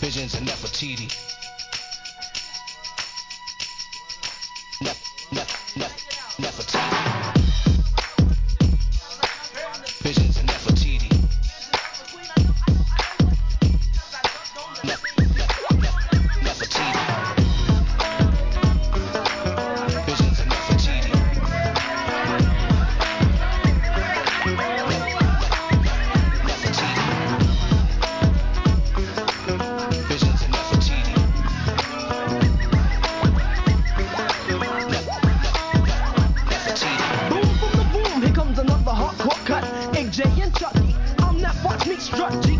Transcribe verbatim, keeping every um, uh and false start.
Visions of Nefertiti. Nef, Nef, Nef, Nefertiti. Visions of Nefertiti. Nef, Nef, Nef, Nefertiti. Visions of Nefertiti. Visions of Nefertiti. Boom from the boom, here comes another hardcore cut. A J and Chucky, I'm that watch me strut.